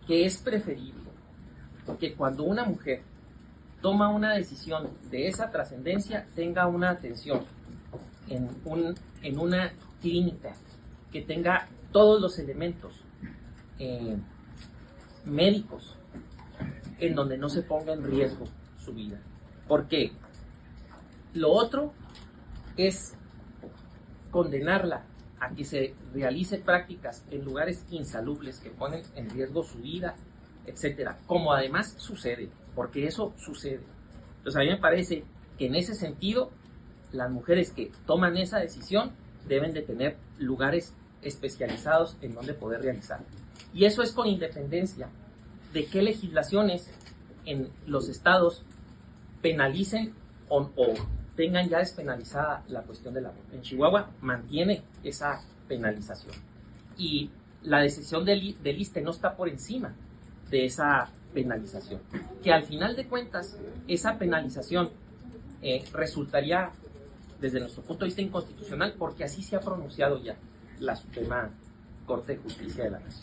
que es preferible que cuando una mujer toma una decisión de esa trascendencia tenga una atención en una clínica que tenga todos los elementos médicos en donde no se ponga en riesgo su vida. Porque lo otro es condenarla a que se realice prácticas en lugares insalubres que ponen en riesgo su vida, etcétera, como además sucede, porque eso sucede. Entonces a mí me parece que en ese sentido las mujeres que toman esa decisión deben de tener lugares especializados en donde poder realizar. Y eso es con independencia de qué legislaciones en los estados penalicen o tengan ya despenalizada la cuestión del aborto. En Chihuahua mantiene esa penalización y la decisión del ISSSTE no está por encima de esa penalización, que al final de cuentas esa penalización resultaría desde nuestro punto de vista inconstitucional, porque así se ha pronunciado ya la Suprema Corte de Justicia de la Nación.